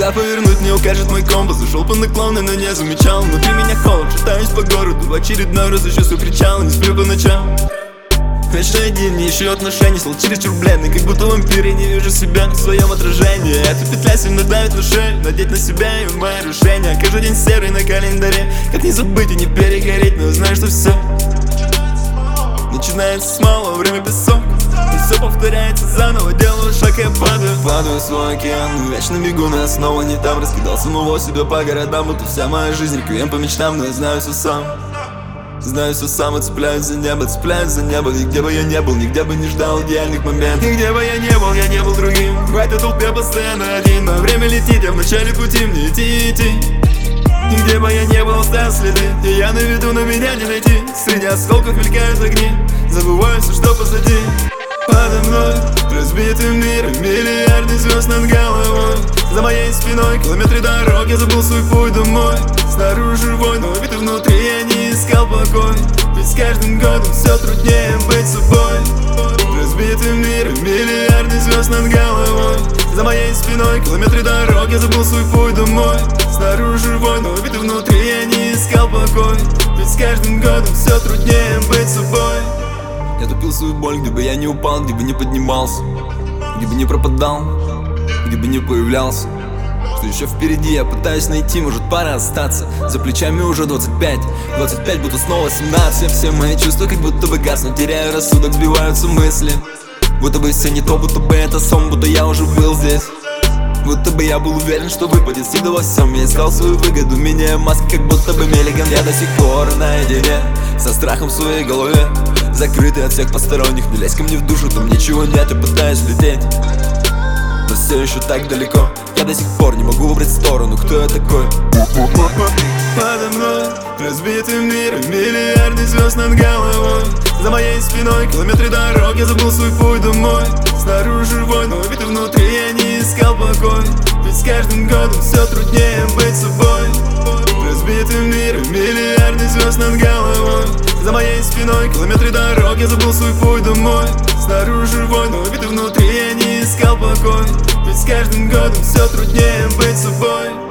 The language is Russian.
Куда повернуть мне укажет мой компас. Ушел по наклонной, но не замечал. Внутри меня холод, шатаюсь по городу. В очередной раз ищу свой причал, не сплю по ночам. Вечно один, не ищу отношений. Стал чересчур бледный, как будто вампир. Я не вижу себя в своем отражении. Эта петля сильно давит на шею. Надеть на себя и мое решение. Каждый день серый на календаре. Как не забыть и не перегореть, но знаю, что все начинается с малого, время песок. И все повторяется заново, делаю шаг, я падаю. Падаю в свой океан, вечно бегу, но я снова не там. Раскидал самого себя по городам, будто вся моя жизнь реквием по мечтам. Но я знаю все сам. Знаю все сам, и цепляюсь за небо, Нигде бы я не был, нигде бы не ждал идеальных моментов. Нигде бы я не был другим. В этой толпе постоянно один, но время летит, я в начале пути, мне идти. Нигде бы я не был, оставил следы, и я на виду, но меня не найти. Среди осколков мелькают огни, забываю все, что позади. Подо мной разбитый мир, миллиарды звезд над головой. За моей спиной километры дорог, я забыл свой путь домой. Снаружи война, ведь внутри я не искал покой. Ведь с каждым годом все труднее быть собой. Разбитый мир, миллиарды звезд над головой. За моей спиной километры дорог, я забыл свой путь домой. Снаружи война, ведь внутри я не искал покой. Ведь с каждым годом все труднее быть собой. Я тупил свою боль, где бы я не упал, где бы не поднимался, где бы не пропадал, где бы не появлялся. Что еще впереди, я пытаюсь найти, может пора остаться. За плечами уже 25 будто снова 17. Все мои чувства как будто бы гаснут, теряю рассудок, сбиваются мысли. Будто бы все не то, будто бы это сон, будто я уже был здесь. Будто бы я был уверен, что выпадет сила во всем. Я искал свою выгоду, меняя маски, как будто бы Мелиган. Я до сих пор наедине со страхом в своей голове, закрытый от всех посторонних. Не лезь ко мне в душу, там ничего нет, я пытаюсь лететь, но все еще так далеко. Я до сих пор не могу выбрать сторону, кто я такой. Подо мной разбитый мир, миллиарды звезд над головой. За моей спиной километры дорог, я забыл свой путь домой. Снаружи война, ведь внутри я не искал покой. Ведь с каждым годом все труднее быть собой. Разбитый мир, миллиарды звезд над головой. За моей спиной километры дорог, я забыл свой путь домой. Снаружи война, ведь внутри я не искал покой. Ведь с каждым годом все труднее быть собой.